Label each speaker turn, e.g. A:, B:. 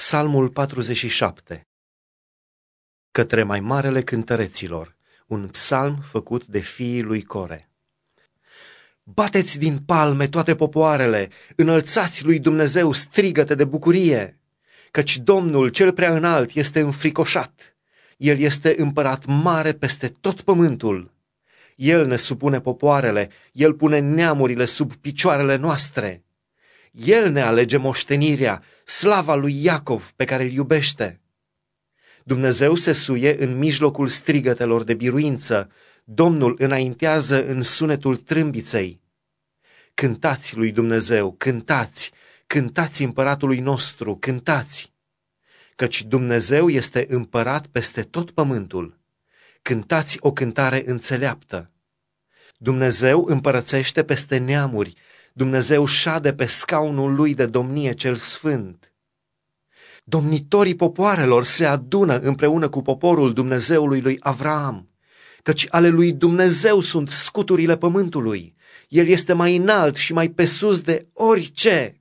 A: Psalmul 47. Către mai marele cântăreților, un psalm făcut de fiii lui Core. Bateți din palme toate popoarele, înălțați lui Dumnezeu strigăte de bucurie, căci Domnul cel prea înalt este înfricoșat. El este împărat mare peste tot pământul. El ne supune popoarele, El pune neamurile sub picioarele noastre. El ne alege moștenirea, slava lui Iacov pe care îl iubește. Dumnezeu se suie în mijlocul strigătelor de biruință, Domnul înaintează în sunetul trâmbiței. Cântați lui Dumnezeu, cântați, cântați împăratului nostru, cântați! Căci Dumnezeu este împărat peste tot pământul. Cântați o cântare înțeleaptă. Dumnezeu împărățește peste neamuri, Dumnezeu șade pe scaunul lui de domnie cel sfânt. Domnitorii popoarelor se adună împreună cu poporul Dumnezeului lui Avraam, căci ale lui Dumnezeu sunt scuturile pământului. El este mai înalt și mai pe sus de orice.